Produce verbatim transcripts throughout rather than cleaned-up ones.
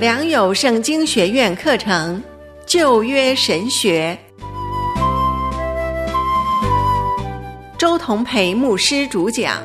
良友圣经学院课程旧约神学，周同培牧师主讲。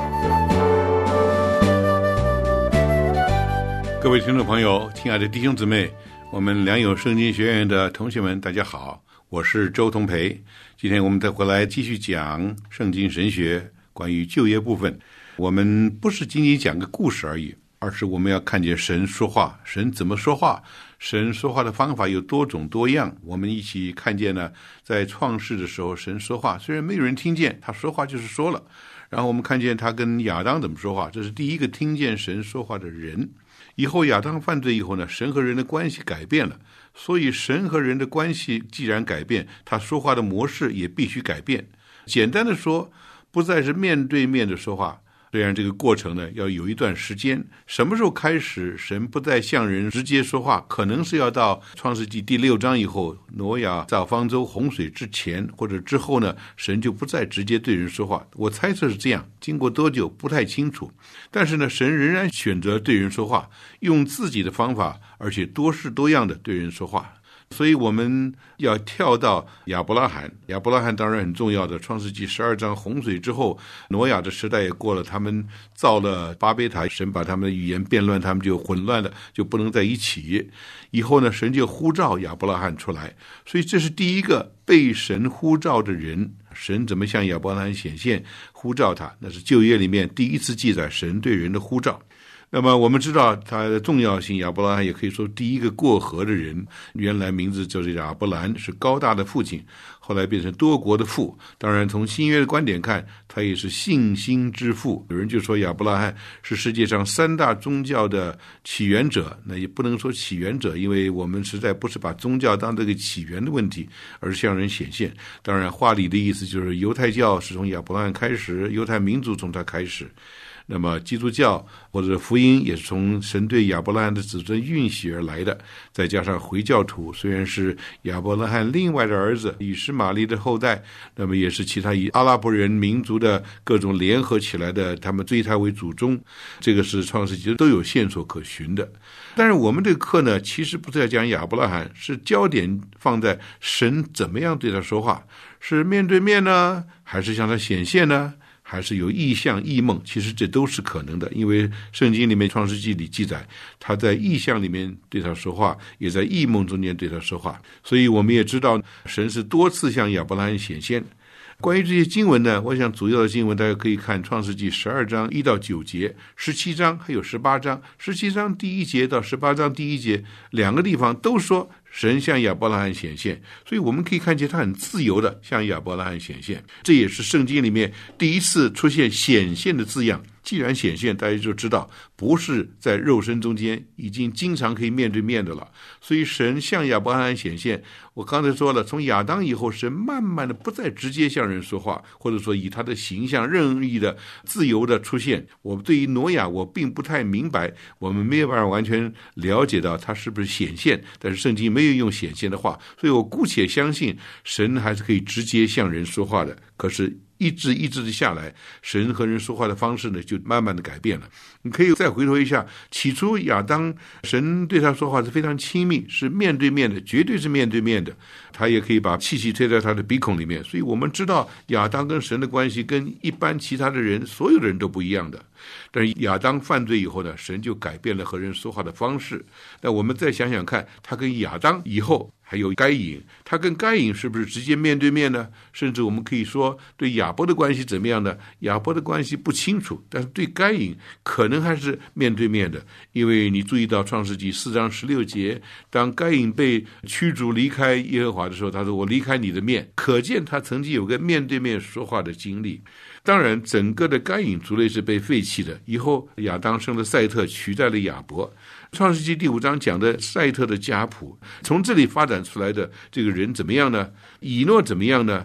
各位听众朋友，亲爱的弟兄姊妹，我们良友圣经学院的同学们，大家好，我是周同培。今天我们再回来继续讲圣经神学关于旧约部分。我们不是仅仅讲个故事而已，而是我们要看见神说话，神怎么说话，神说话的方法有多种多样。我们一起看见呢，在创世的时候神说话，虽然没有人听见，他说话就是说了。然后我们看见他跟亚当怎么说话，这是第一个听见神说话的人。以后亚当犯罪以后呢，神和人的关系改变了，所以神和人的关系既然改变，他说话的模式也必须改变。简单的说，不再是面对面的说话，虽然这个过程呢要有一段时间。什么时候开始神不再向人直接说话，可能是要到创世纪第六章以后，挪亚造方舟洪水之前或者之后呢，神就不再直接对人说话。我猜测是这样，经过多久不太清楚，但是呢，神仍然选择对人说话，用自己的方法，而且多式多样的对人说话。所以我们要跳到亚伯拉罕，亚伯拉罕当然很重要的，创世纪十二章洪水之后，挪亚的时代也过了，他们造了巴别塔，神把他们的语言变乱，他们就混乱了，就不能在一起。以后呢，神就呼召亚伯拉罕出来，所以这是第一个被神呼召的人。神怎么向亚伯拉罕显现呼召他，那是旧约里面第一次记载神对人的呼召。那么我们知道他的重要性，亚伯拉罕也可以说第一个过河的人，原来名字就是亚伯兰，是高大的父亲，后来变成多国的父。当然从新约的观点看，他也是信心之父。有人就说亚伯拉罕是世界上三大宗教的起源者，那也不能说起源者，因为我们实在不是把宗教当这个起源的问题，而是向人显现。当然话里的意思就是犹太教是从亚伯拉罕开始，犹太民族从他开始，那么基督教或者福音也是从神对亚伯拉罕的子孙允许而来的。再加上回教徒虽然是亚伯拉罕另外的儿子以实玛利的后代，那么也是其他以阿拉伯人民族的各种联合起来的，他们追他为祖宗，这个是创世纪都有线索可循的。但是我们这个课呢，其实不是在讲亚伯拉罕，是焦点放在神怎么样对他说话，是面对面呢，还是向他显现呢，还是有异象异梦，其实这都是可能的。因为圣经里面创世纪里记载，他在异象里面对他说话，也在异梦中间对他说话，所以我们也知道神是多次向亚伯拉罕显现。关于这些经文呢，我想主要的经文大家可以看创世纪十二章一到九节，十七章还有十八章。十七章第一节到十八章第一节两个地方都说神向亚伯拉罕显现，所以我们可以看见他很自由的向亚伯拉罕显现。这也是圣经里面第一次出现显现的字样。既然显现，大家就知道不是在肉身中间，已经经常可以面对面的了。所以神向亚伯拉罕显现，我刚才说了，从亚当以后，神慢慢的不再直接向人说话，或者说以他的形象任意的自由的出现。我对于挪亚我并不太明白，我们没有办法完全了解到他是不是显现，但是圣经没有用显现的话，所以我姑且相信神还是可以直接向人说话的。可是一直一直的下来，神和人说话的方式呢，就慢慢的改变了。你可以再回头一下，起初亚当神对他说话是非常亲密，是面对面的，绝对是面对面的。他也可以把气息推在他的鼻孔里面，所以我们知道亚当跟神的关系跟一般其他的人，所有的人都不一样的。但是亚当犯罪以后呢，神就改变了和人说话的方式。那我们再想想看，他跟亚当以后还有该隐，他跟该隐是不是直接面对面呢？甚至我们可以说对亚伯的关系怎么样呢？亚伯的关系不清楚，但是对该隐可能还是面对面的。因为你注意到创世纪四章十六节，当该隐被驱逐离开耶和华的时候，他说我离开你的面，可见他曾经有个面对面说话的经历。当然整个的该隐族类是被废弃的，以后亚当生的赛特取代了亚伯。创世纪第五章讲的赛特的家谱，从这里发展出来的这个人怎么样呢？以诺怎么样呢？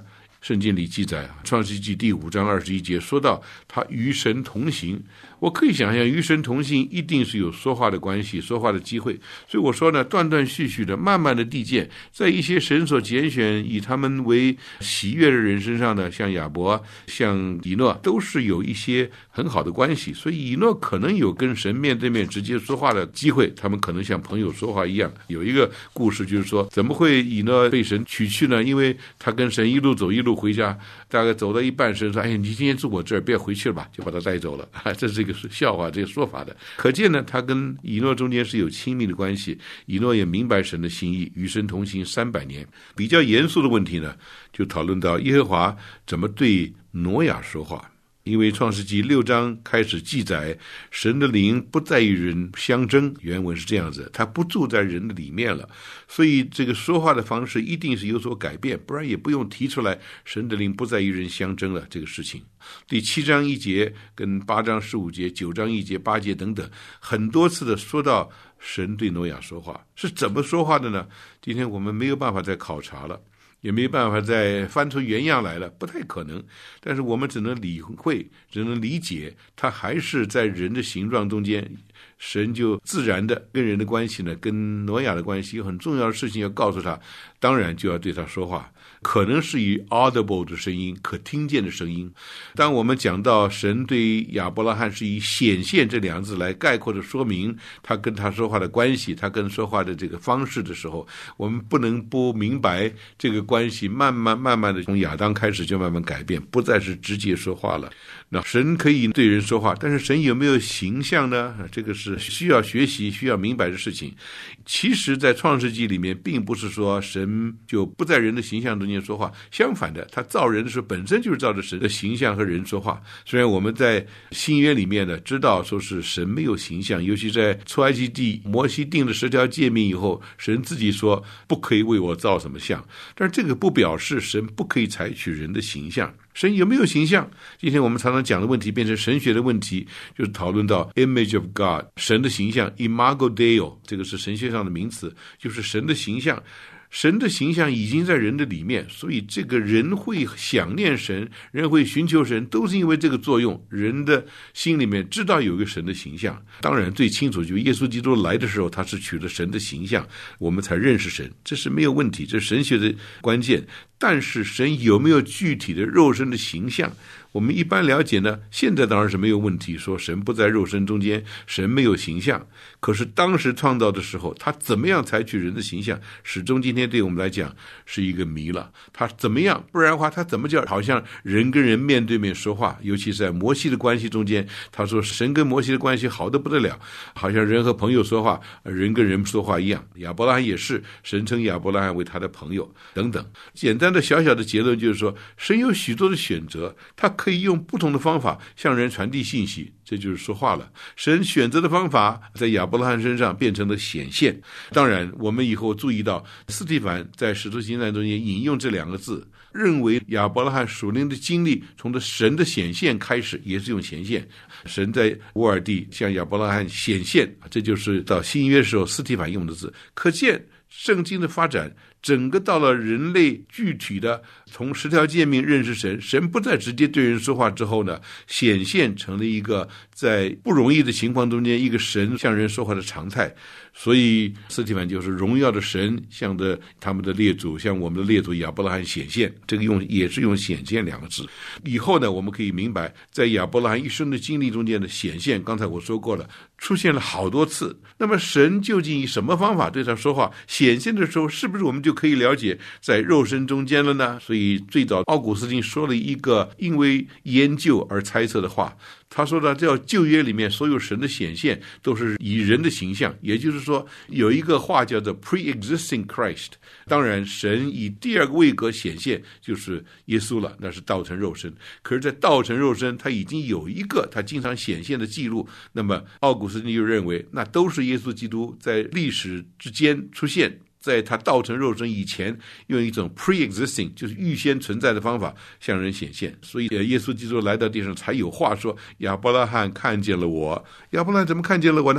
圣经里记载，创世纪第五章二十一节说到他与神同行。我可以想象与神同行一定是有说话的关系，说话的机会。所以我说呢，断断续续的慢慢的递减，在一些神所拣选以他们为喜悦的人身上呢，像亚伯像以诺都是有一些很好的关系。所以以诺可能有跟神面对面直接说话的机会，他们可能像朋友说话一样。有一个故事就是说，怎么会以诺被神取去呢？因为他跟神一路走一路回家，大概走到一半，神说，哎，你今天住我这儿，别回去了吧，就把他带走了。这是一个笑话，这个说法的。可见呢，他跟以诺中间是有亲密的关系。以诺也明白神的心意，与神同行三百年。比较严肃的问题呢，就讨论到耶和华怎么对挪亚说话。因为创世纪六章开始记载，神的灵不再与人相争，原文是这样子，他不住在人的里面了，所以这个说话的方式一定是有所改变，不然也不用提出来神的灵不再与人相争了这个事情。第七章一节跟八章十五节、九章一节、八节等等，很多次的说到神对挪亚说话，是怎么说话的呢？今天我们没有办法再考察了，也没办法再翻出原样来了，不太可能。但是我们只能理会，只能理解，他还是在人的形状中间，神就自然的跟人的关系呢，跟挪亚的关系有很重要的事情要告诉他，当然就要对他说话，可能是以 audible 的声音，可听见的声音。当我们讲到神对亚伯拉罕是以显现这两个字来概括的说明他跟他说话的关系，他跟说话的这个方式的时候，我们不能不明白这个关系慢慢慢慢的从亚当开始就慢慢改变，不再是直接说话了。那神可以对人说话，但是神有没有形象呢？这个是需要学习需要明白的事情。其实在创世纪里面并不是说神就不在人的形象中间说话，相反的，他造人的时候本身就是照着神的形象和人说话。虽然我们在新约里面呢知道说是神没有形象，尤其在出埃及记摩西定了十条诫命以后，神自己说不可以为我造什么像，但是这个不表示神不可以采取人的形象。神有没有形象？今天我们常常讲的问题变成神学的问题，就是讨论到 image of God， 神的形象 imago Dei， 这个是神学上的名词，就是神的形象。神的形象已经在人的里面，所以这个人会想念神，人会寻求神，都是因为这个作用。人的心里面知道有一个神的形象，当然最清楚就是耶稣基督来的时候，他是取了神的形象，我们才认识神，这是没有问题，这是神学的关键。但是神有没有具体的肉身的形象，我们一般了解呢，现在当然是没有问题，说神不在肉身中间，神没有形象。可是当时创造的时候，他怎么样采取人的形象，始终今天对我们来讲是一个谜了。他怎么样，不然的话他怎么叫好像人跟人面对面说话，尤其是在摩西的关系中间，他说神跟摩西的关系好得不得了，好像人和朋友说话，人跟人说话一样。亚伯拉罕也是，神称亚伯拉罕为他的朋友等等。简单的小小的结论就是说，神有许多的选择，他可以用不同的方法向人传递信息，这就是说话了。神选择的方法在亚伯拉罕身上变成了显现。当然我们以后注意到司提反在使徒行传中间引用这两个字，认为亚伯拉罕属灵的经历从的神的显现开始，也是用显现。神在乌尔地向亚伯拉罕显现，这就是到新约时候司提反用的字。可见圣经的发展整个到了人类具体的从十条诫命认识神，神不再直接对人说话之后呢，显现成了一个在不容易的情况中间一个神向人说话的常态。所以司提反就是荣耀的神向着他们的列祖，向我们的列祖亚伯拉罕显现，这个用也是用显现两个字。以后呢，我们可以明白在亚伯拉罕一生的经历中间的显现，刚才我说过了，出现了好多次。那么神究竟以什么方法对他说话？显现的时候是不是我们就可以了解在肉身中间了呢？所以最早奥古斯丁说了一个因为研究而猜测的话，他说的叫旧约里面所有神的显现都是以人的形象，也就是说有一个话叫做 pre-existing Christ， 当然神以第二个位格显现就是耶稣了，那是道成肉身。可是在道成肉身他已经有一个他经常显现的记录，那么奥古斯丁就认为那都是耶稣基督在历史之间出现，在他道成肉身以前用一种 pre-existing 就是预先存在的方法向人显现。所以耶稣基督来到地上才有话说，亚伯拉罕看见了我。亚伯拉罕怎么看见了我呢？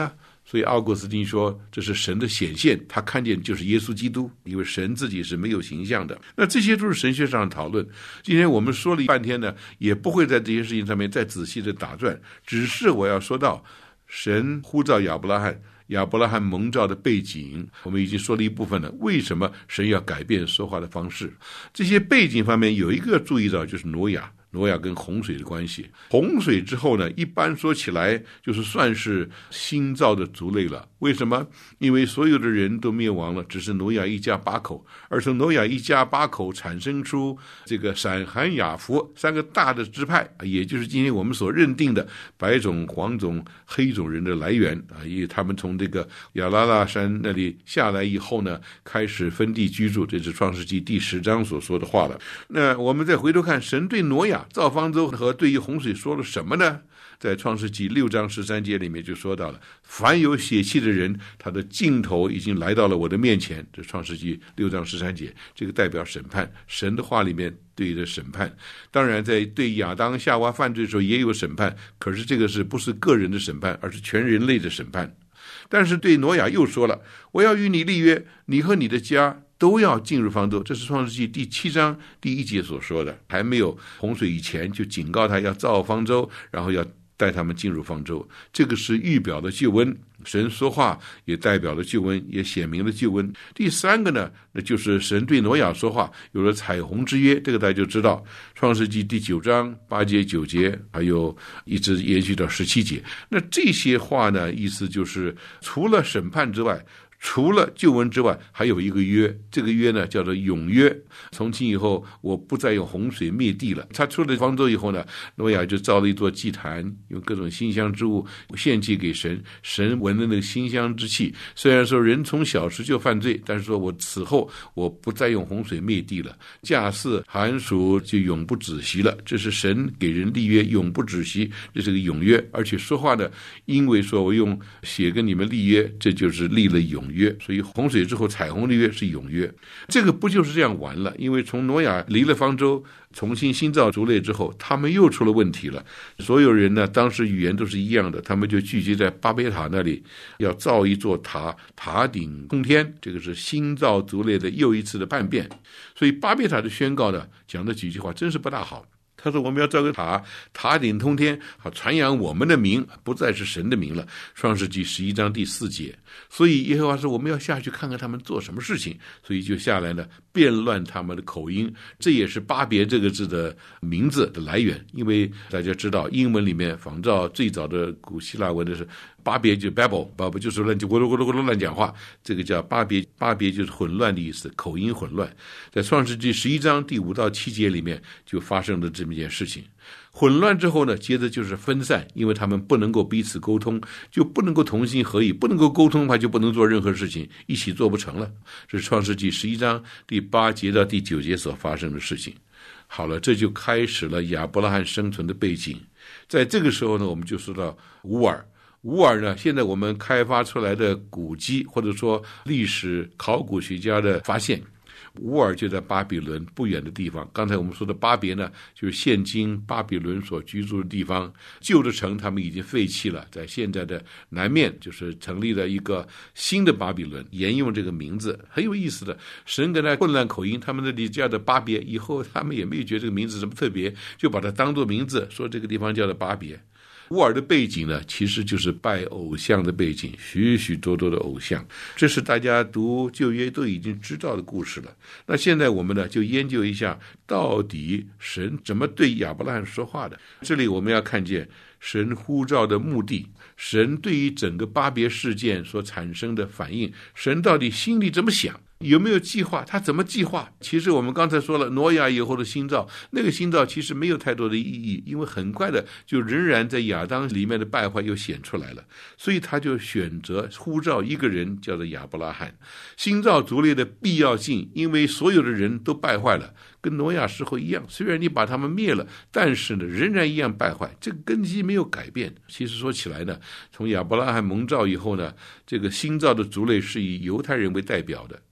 所以奥古斯丁说这是神的显现，他看见就是耶稣基督，因为神自己是没有形象的。那这些都是神学上的讨论，今天我们说了半天呢，也不会在这些事情上面再仔细的打转，只是我要说到神呼召亚伯拉罕，亚伯拉罕蒙召的背景，我们已经说了一部分了。为什么神要改变说话的方式？这些背景方面有一个注意到，就是挪亚。挪亚跟洪水的关系，洪水之后呢，一般说起来就是算是新造的族类了。为什么？因为所有的人都灭亡了，只是挪亚一家八口，而从挪亚一家八口产生出这个闪含雅弗三个大的支派，也就是今天我们所认定的白种、黄种、黑种人的来源啊，因为他们从这个亚拉腊山那里下来以后呢，开始分地居住，这是创世纪第十章所说的话了。那我们再回头看，神对挪亚造方舟和对于洪水说了什么呢？在创世纪六章十三节里面就说到了，凡有血气的人，他的尽头已经来到了我的面前。这创世纪六章十三节，这个代表审判，神的话里面对的审判。当然在对亚当夏娃犯罪的时候也有审判，可是这个是不是个人的审判，而是全人类的审判。但是对挪亚又说了，我要与你立约，你和你的家都要进入方舟，这是创世纪第七章第一节所说的。还没有洪水以前就警告他要造方舟，然后要带他们进入方舟，这个是预表的救恩。神说话也代表了救恩，也显明了救恩。第三个呢，那就是神对挪亚说话，有了彩虹之约，这个大家就知道，创世纪第九章八节九节，还有一直延续到十七节。那这些话呢，意思就是除了审判之外，除了救恩之外，还有一个约，这个约呢叫做永约。从今以后，我不再用洪水灭地了。他出了方舟以后呢，挪亚就造了一座祭坛，用各种馨香之物献祭给神。神闻的那个馨香之气，虽然说人从小时就犯罪，但是说我此后我不再用洪水灭地了，稼穑寒暑就永不止息了。这是神给人立约，永不止息，这是个永约。而且说话呢，因为说我用血跟你们立约，这就是立了永约，所以洪水之后彩虹的约是永约。这个不就是这样完了？因为从挪亚离了方舟，重新新造族类之后，他们又出了问题了。所有人呢，当时语言都是一样的，他们就聚集在巴别塔那里，要造一座塔，塔顶通天，这个是新造族类的又一次的叛变。所以巴别塔的宣告呢，讲的几句话真是不大好。他说我们要造个塔，塔顶通天，好传扬我们的名，不再是神的名了。创世纪十一章第四节。所以耶和华说我们要下去看看他们做什么事情，所以就下来了，变乱他们的口音。这也是巴别这个字的名字的来源，因为大家知道英文里面仿照最早的古希腊文的是巴别，就 Babel， Babel 就是乱咕噜咕噜咕噜乱讲话，这个叫巴别。巴别就是混乱的意思，口音混乱。在创世纪十一章第五到七节里面就发生了这么一件事情。混乱之后呢，接着就是分散，因为他们不能够彼此沟通，就不能够同心合意，不能够沟通的话就不能做任何事情，一起做不成了。这是创世纪十一章第八节到第九节所发生的事情。好了，这就开始了亚伯拉罕生存的背景。在这个时候呢，我们就说到乌尔。乌尔呢，现在我们开发出来的古迹，或者说历史考古学家的发现，乌尔就在巴比伦不远的地方。刚才我们说的巴别呢，就是现今巴比伦所居住的地方。旧的城他们已经废弃了，在现在的南面就是成立了一个新的巴比伦，沿用这个名字。很有意思的，神跟他混乱口音，他们那里叫的巴别，以后他们也没有觉得这个名字什么特别，就把它当作名字，说这个地方叫做巴别。乌尔的背景呢，其实就是拜偶像的背景，许许多多的偶像，这是大家读旧约都已经知道的故事了。那现在我们呢，就研究一下到底神怎么对亚伯拉罕说话的。这里我们要看见神呼召的目的，神对于整个巴别事件所产生的反应，神到底心里怎么想，有没有计划，他怎么计划。其实我们刚才说了，挪亚以后的新造，那个新造其实没有太多的意义，因为很快的就仍然在亚当里面的败坏又显出来了，所以他就选择呼召一个人，叫做亚伯拉罕。新造族类的必要性，因为所有的人都败坏了，跟挪亚时候一样，虽然你把他们灭了，但是呢仍然一样败坏，这个根基没有改变。其实说起来呢，从亚伯拉罕蒙召以后呢，这个新造的族类是以犹太人为代表的，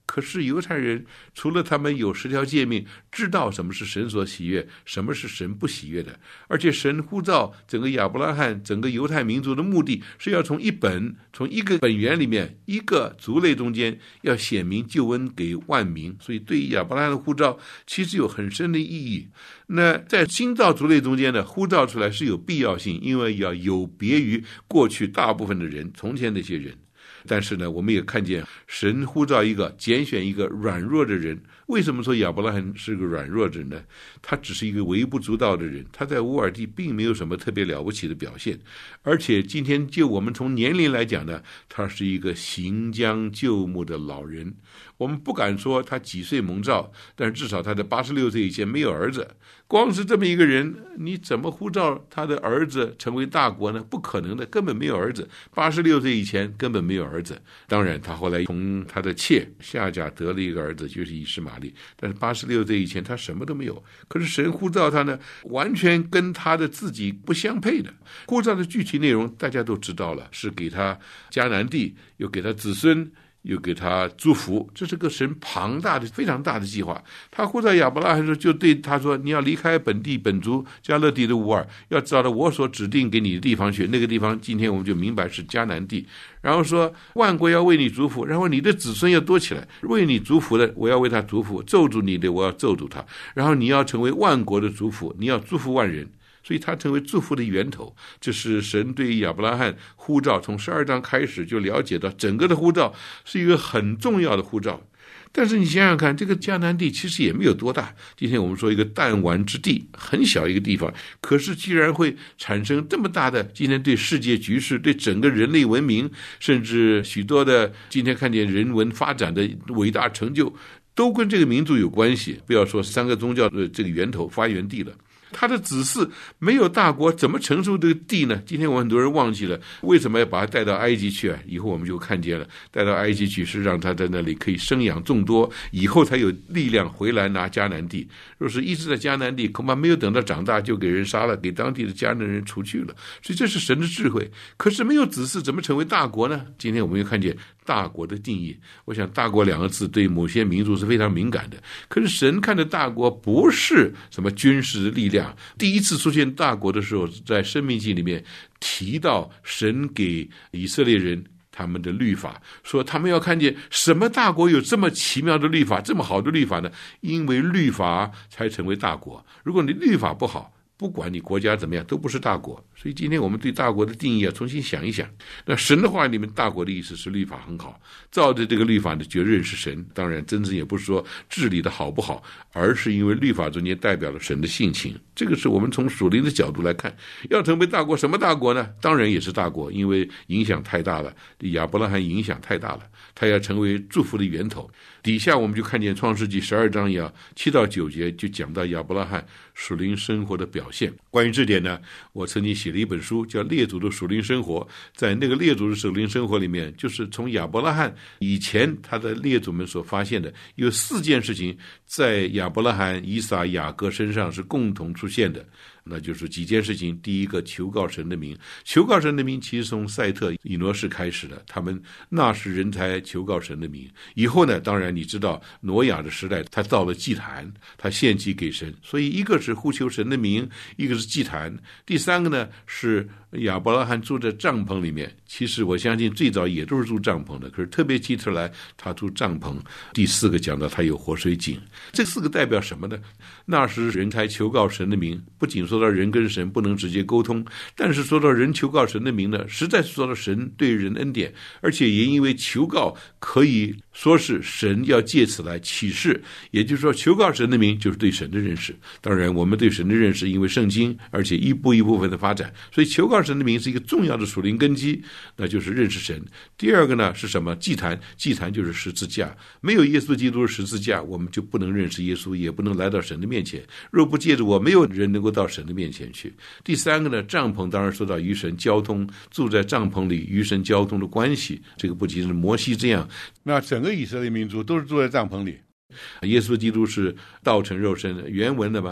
可是犹太人除了他们有十条诫命，知道什么是神所喜悦，什么是神不喜悦的。而且神呼召整个亚伯拉罕整个犹太民族的目的是要从一本从一个本源里面一个族类中间要显明救恩给万民，所以对于亚伯拉罕的呼召其实有很深的意义。那在新造族类中间呢，呼召出来是有必要性，因为要有别于过去大部分的人，从前那些人。但是呢，我们也看见神呼召一个拣选一个软弱的人。为什么说亚伯拉罕是个软弱的人呢？他只是一个微不足道的人，他在乌尔地并没有什么特别了不起的表现。而且今天就我们从年龄来讲呢，他是一个行将就木的老人。我们不敢说他几岁蒙召，但是至少他在八十六岁以前没有儿子。光是这么一个人，你怎么呼召他的儿子成为大国呢？不可能的，根本没有儿子。八十六岁以前根本没有儿子。当然他后来从他的妾夏甲得了一个儿子，就是以实玛利，但是八十六岁以前他什么都没有。可是神呼召他呢，完全跟他的自己不相配的。呼召的具体内容大家都知道了，是给他迦南地，又给他子孙，又给他祝福。这是个神庞大的非常大的计划。他呼召亚伯拉罕时就对他说，你要离开本地本族迦勒底的乌尔，要找到我所指定给你的地方去。那个地方今天我们就明白是迦南地。然后说万国要为你祝福，然后你的子孙要多起来，为你祝福的我要为他祝福，咒诅你的我要咒诅他，然后你要成为万国的祝福，你要祝福万人。所以他成为祝福的源头。这是神对于亚伯拉罕呼召，从十二章开始就了解到整个的呼召是一个很重要的呼召。但是你想想看，这个迦南地其实也没有多大，今天我们说一个弹丸之地，很小一个地方，可是居然会产生这么大的今天对世界局势，对整个人类文明，甚至许多的今天看见人文发展的伟大成就都跟这个民族有关系。不要说三个宗教的这个源头发源地了，他的子嗣没有大国怎么承受这个地呢？今天我很多人忘记了为什么要把他带到埃及去啊？以后我们就看见了，带到埃及去是让他在那里可以生养众多，以后才有力量回来拿迦南地。若是一直在迦南地，恐怕没有等到长大就给人杀了，给当地的迦南人除去了。所以这是神的智慧。可是没有子嗣怎么成为大国呢？今天我们又看见大国的定义。我想大国两个字对某些民族是非常敏感的，可是神看的大国不是什么军事的力量。第一次出现大国的时候，在申命记里面提到神给以色列人他们的律法，说他们要看见什么大国有这么奇妙的律法，这么好的律法呢？因为律法才成为大国。如果你律法不好，不管你国家怎么样，都不是大国。所以今天我们对大国的定义要重新想一想。那神的话里面，大国的意思是律法很好，照着这个律法呢就认识神。当然真正也不是说治理的好不好，而是因为律法中间代表了神的性情。这个是我们从属灵的角度来看，要成为大国，什么大国呢？当然也是大国，因为影响太大了，亚伯拉罕影响太大了，他要成为祝福的源头。底下我们就看见创世纪十二章呀七到九节就讲到亚伯拉罕属灵生活的表现。关于这点呢，我曾经写了一本书叫《列祖的属灵生活》。在那个列祖的属灵生活里面，就是从亚伯拉罕以前他的列祖们所发现的有四件事情，在亚伯拉罕、以撒、雅各身上是共同出现的。那就是几件事情。第一个，求告神的名。求告神的名其实从赛特以挪士开始的，他们那时人才求告神的名。以后呢，当然你知道挪亚的时代，他造了祭坛，他献祭给神。所以一个是呼求神的名，一个是祭坛。第三个呢，是亚伯拉罕住在帐篷里面。其实我相信最早也都是住帐篷的，可是特别提出来他住帐篷。第四个讲到他有活水井。这四个代表什么呢？那时人才求告神的名，不仅说到人跟神不能直接沟通，但是说到人求告神的名呢，实在是说到神对人恩典，而且也因为求告可以说是神要借此来启示，也就是说求告神的名就是对神的认识。当然我们对神的认识因为圣经，而且一步一部分的发展，所以求告神的名是一个重要的属灵根基，那就是认识神。第二个呢是什么？祭坛。祭坛就是十字架。没有耶稣基督的十字架，我们就不能认识耶稣，也不能来到神的面前。若不借着我，没有人能够到神的面前去。第三个呢，帐篷。当然说到与神交通，住在帐篷里与神交通的关系，这个不仅是摩西这样， 那整个以色列民族都是住在帐篷里。 耶稣基督是道成肉身，原文的吧，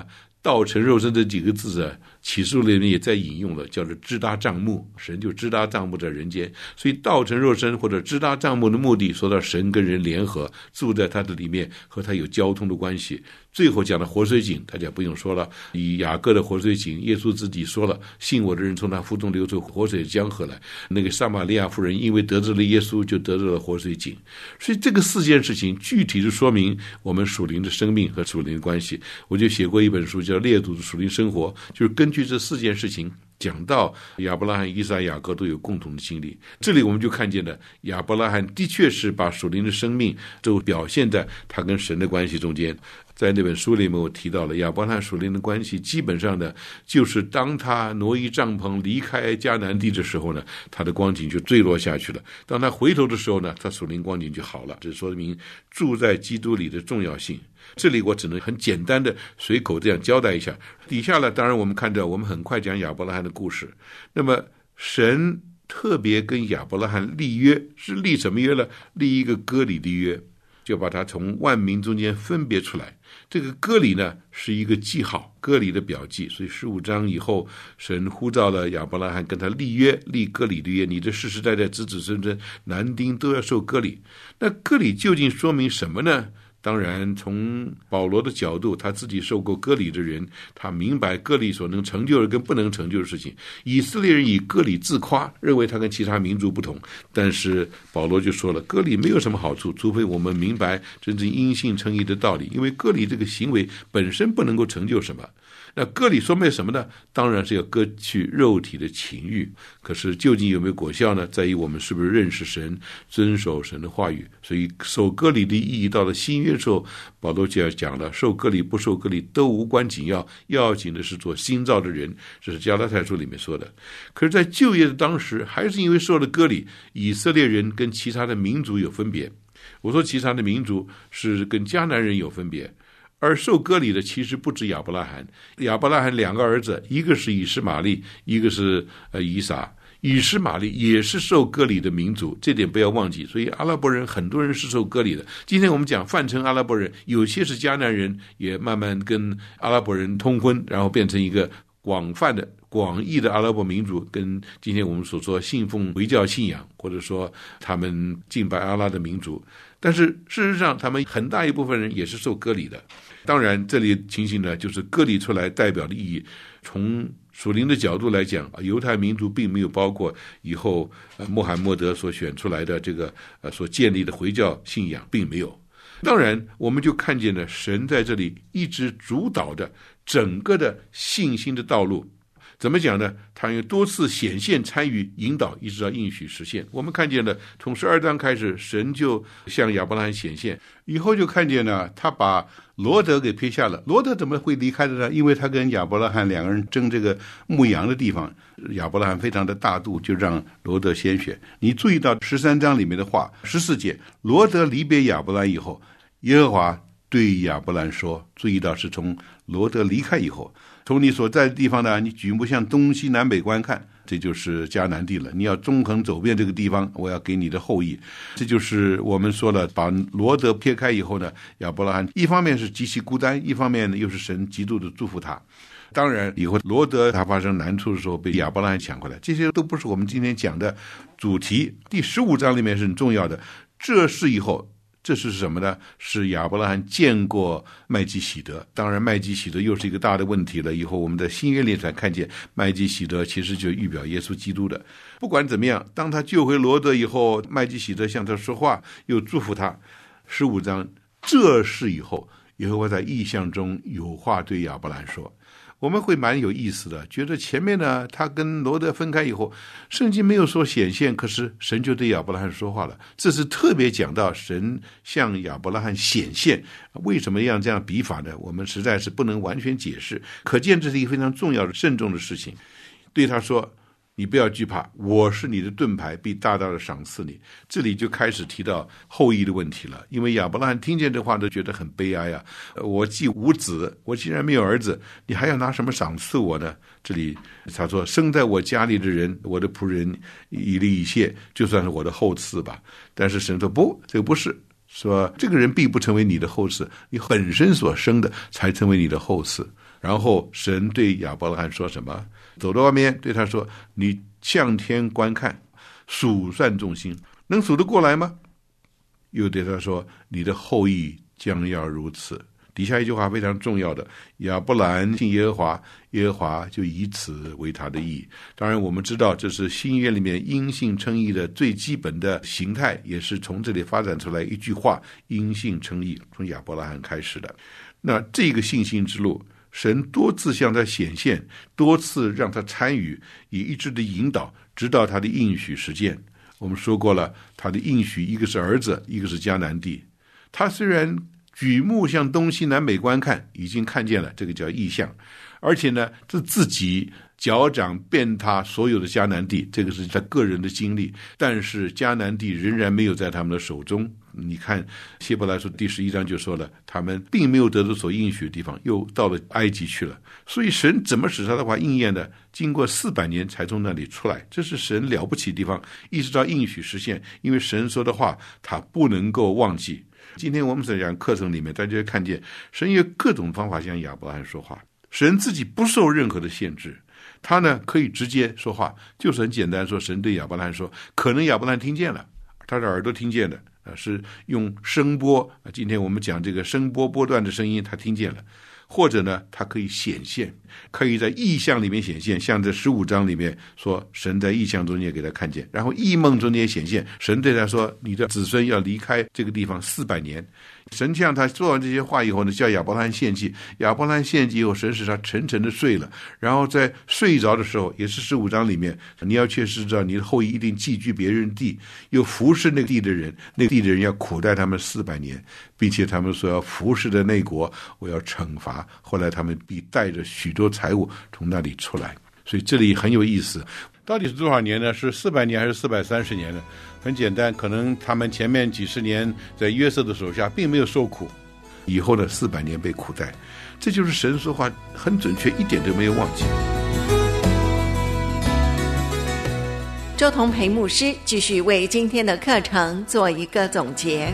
道成肉身这几个字啊，启示录里面也在引用了，叫做支搭帐幕，神就支搭帐幕在人间。所以道成肉身或者支搭帐幕的目的，说到神跟人联合，住在他的里面，和他有交通的关系。最后讲的活水井，大家不用说了，以雅各的活水井，耶稣自己说了，信我的人从他腹中流出活水江河来。那个撒玛利亚妇人因为得知了耶稣，就得知了活水井。所以这个四件事情具体的说明我们属灵的生命和属灵的关系。我就写过一本书叫《列祖的属灵生活》，就是根据这四件事情讲到亚伯拉罕、以撒、雅各都有共同的经历。这里我们就看见了亚伯拉罕的确是把属灵的生命就表现在他跟神的关系中间。在那本书里面我提到了亚伯拉罕属灵的关系，基本上呢就是当他挪移帐篷离开迦南地的时候呢，他的光景就坠落下去了。当他回头的时候呢，他属灵光景就好了。这说明住在基督里的重要性。这里我只能很简单的随口这样交代一下。底下呢，当然我们看到我们很快讲亚伯拉罕的故事。那么神特别跟亚伯拉罕立约，是立什么约呢？立一个割礼的约，就把他从万民中间分别出来。这个割礼呢是一个记号，割礼的表记。所以十五章以后，神呼召了亚伯拉罕跟他立约，立割礼的约，你的世世代代子子孙孙男丁都要受割礼。那割礼究竟说明什么呢？当然从保罗的角度，他自己受过割礼的人，他明白割礼所能成就的跟不能成就的事情。以色列人以割礼自夸，认为他跟其他民族不同，但是保罗就说了，割礼没有什么好处，除非我们明白真正因信称义的道理。因为割礼这个行为本身不能够成就什么。那割礼说明什么呢？当然是要割去肉体的情欲。可是究竟有没有果效呢？在于我们是不是认识神，遵守神的话语。所以受割礼的意义，到了新约的时候，保罗就要讲了，受割礼不受割礼都无关紧要，要紧的是做新造的人。这是加拉太书里面说的。可是在旧约的当时，还是因为受了割礼，以色列人跟其他的民族有分别。我说其他的民族是跟迦南人有分别，而受割礼的其实不止亚伯拉罕。亚伯拉罕两个儿子，一个是以实玛利，一个是呃以撒。以实玛利也是受割礼的民族，这点不要忘记。所以阿拉伯人很多人是受割礼的。今天我们讲泛称阿拉伯人，有些是迦南人，也慢慢跟阿拉伯人通婚，然后变成一个广泛的广义的阿拉伯民族，跟今天我们所说信奉回教信仰，或者说他们敬拜阿拉的民族。但是事实上他们很大一部分人也是受割礼的。当然这里情形呢，就是割礼出来代表的意义，从属灵的角度来讲，犹太民族并没有包括以后呃穆罕默德所选出来的这个呃所建立的回教信仰，并没有。当然我们就看见了神在这里一直主导着整个的信心的道路。怎么讲呢？他有多次显现参与引导，一直到应许实现。我们看见了从十二章开始，神就向亚伯拉罕显现，以后就看见了他把罗德给撇下了。罗德怎么会离开的呢？因为他跟亚伯拉罕两个人争这个牧羊的地方，亚伯拉罕非常的大度，就让罗德先选。你注意到十三章里面的话，十四节，罗德离别亚伯兰以后，耶和华对亚伯兰说，注意到是从罗德离开以后，从你所在的地方呢，你举目向东西南北观看，这就是迦南地了。你要纵横走遍这个地方，我要给你的后裔。这就是我们说了，把罗德撇开以后呢，亚伯拉罕一方面是极其孤单，一方面呢又是神极度的祝福他。当然以后罗德他发生难处的时候被亚伯拉罕抢回来，这些都不是我们今天讲的主题。第十五章里面是很重要的。这事以后，这是什么呢？是亚伯拉罕见过麦基洗德。当然麦基洗德又是一个大的问题了，以后我们在新约里才看见麦基洗德其实就预表耶稣基督的。不管怎么样，当他救回罗德以后，麦基洗德向他说话，又祝福他。十五章这事以后，耶和华在异象中有话对亚伯兰说。我们会蛮有意思的，觉得前面呢他跟罗德分开以后，圣经没有说显现，可是神就对亚伯拉罕说话了。这是特别讲到神向亚伯拉罕显现，为什么要这样比法呢？我们实在是不能完全解释，可见这是一个非常重要的慎重的事情。对他说，你不要惧怕，我是你的盾牌，必大大的赏赐你。这里就开始提到后裔的问题了，因为亚伯拉罕听见这话都觉得很悲哀啊！我既无子，我既然没有儿子，你还要拿什么赏赐我呢？这里他说，生在我家里的人，我的仆人以利以谢，就算是我的后嗣吧。但是神说不，这个不是，说这个人必不成为你的后嗣，你本身所生的才成为你的后嗣。 然后神对亚伯拉罕说什么？走到外面对他说，你向天观看，数算众星，能数得过来吗？又对他说，你的后裔将要如此。底下一句话非常重要的，亚伯兰信耶和华，耶和华就以此为他的义。当然我们知道这是新约里面因信称义的最基本的形态，也是从这里发展出来一句话，因信称义，从亚伯拉罕开始的。那这个信心之路，神多次向他显现，多次让他参与，以一致的引导，直到他的应许实践。我们说过了，他的应许一个是儿子，一个是迦南地。他虽然举目向东西南北观看，已经看见了，这个叫异象，而且呢是自己脚掌遍他所有的迦南地，这个是他个人的经历，但是迦南地仍然没有在他们的手中。你看希伯来书第十一章就说了，他们并没有得到所应许的地方，又到了埃及去了。所以神怎么使他的话应验呢？经过四百年才从那里出来，这是神了不起的地方，一直到应许实现，因为神说的话他不能够忘记。今天我们在讲课程里面，大家看见神有各种方法向亚伯拉罕说话，神自己不受任何的限制，他呢可以直接说话，就是很简单说，神对亚伯拉罕说，可能亚伯拉罕听见了，他的耳朵听见了，是用声波，今天我们讲这个声波波段的声音，他听见了，或者呢它可以显现，可以在异象里面显现，像这十五章里面说神在异象中间给他看见，然后异梦中间显现，神对他说你的子孙要离开这个地方四百年。神向他说完这些话以后呢，叫亚伯拉罕献祭，亚伯拉罕献祭以后，神使他沉沉的睡了，然后在睡着的时候，也是十五章里面，你要确实知道你的后裔一定寄居别人地，又服侍那个地的人，那个地的人要苦待他们四百年，并且他们所要服侍的那国我要惩罚，后来他们必带着许多财物从那里出来。所以这里很有意思，到底是多少年呢？是四百年还是四百三十年呢？很简单，可能他们前面几十年在约瑟的手下并没有受苦，以后的四百年被苦待，这就是神说话很准确，一点都没有忘记。 周同培牧师继续为今天的课程做一个总结。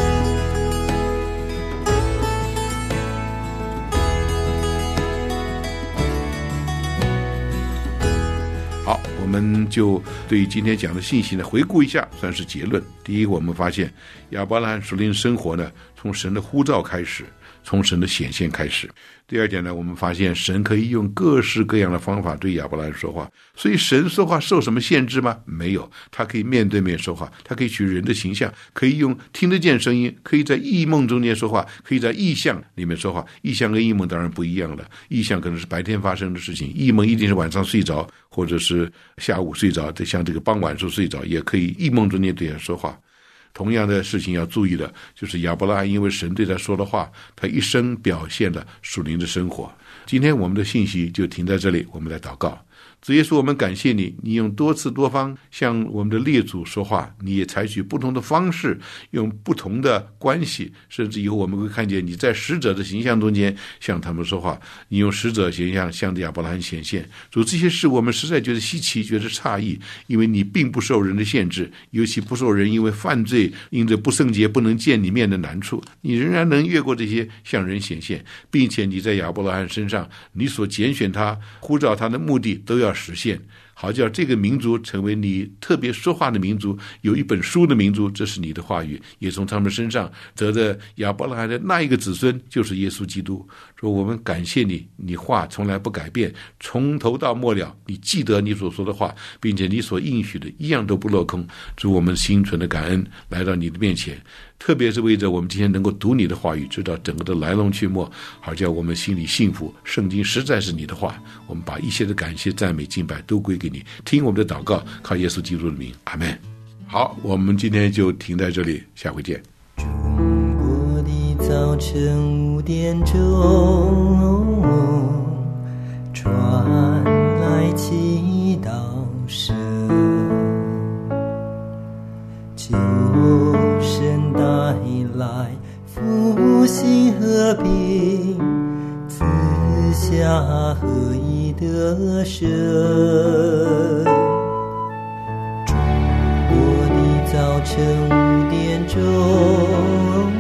好，我们就对今天讲的信息呢回顾一下，算是结论。第一个，我们发现亚伯拉罕属灵生活呢，从神的呼召开始，从神的显现开始。第二点呢，我们发现神可以用各式各样的方法对亚伯拉罕说话，所以神说话受什么限制吗？没有，他可以面对面说话，他可以取人的形象，可以用听得见声音，可以在异梦中间说话，可以在异象里面说话。异象跟异梦当然不一样了，异象可能是白天发生的事情，异梦一定是晚上睡着，或者是下午睡着，像这个傍晚时候睡着，也可以异梦中间对他说话。同样的事情要注意的就是亚伯拉罕因为神对他说的话，他一生表现了属灵的生活。今天我们的信息就停在这里，我们来祷告。主耶稣，我们感谢你，你用多次多方向我们的列祖说话，你也采取不同的方式，用不同的关系，甚至以后我们会看见你在使者的形象中间向他们说话，你用使者形象向亚伯拉罕显现。主，这些事我们实在觉得稀奇，觉得诧异，因为你并不受人的限制，尤其不受人因为犯罪因着不圣洁不能见你面的难处，你仍然能越过这些向人显现，并且你在亚伯拉罕身上你所拣选他呼召他的目的都要实现，好叫这个民族成为你特别说话的民族，有一本书的民族，这是你的话语，也从他们身上得着亚伯拉罕的那一个子孙，就是耶稣基督。说我们感谢你，你话从来不改变，从头到末了你记得你所说的话，并且你所应许的一样都不落空。主，我们心存的感恩来到你的面前，特别是为着我们今天能够读你的话语，知道整个的来龙去脉，好叫我们心里幸福。圣经实在是你的话，我们把一切的感谢赞美敬拜都归给你，听我们的祷告，靠耶稣基督的名，阿们。好，我们今天就停在这里，下回见。 中国的早晨五点钟，传来祈祷声，求神带来复兴和平，赐下合一的神。中国的早晨五点钟，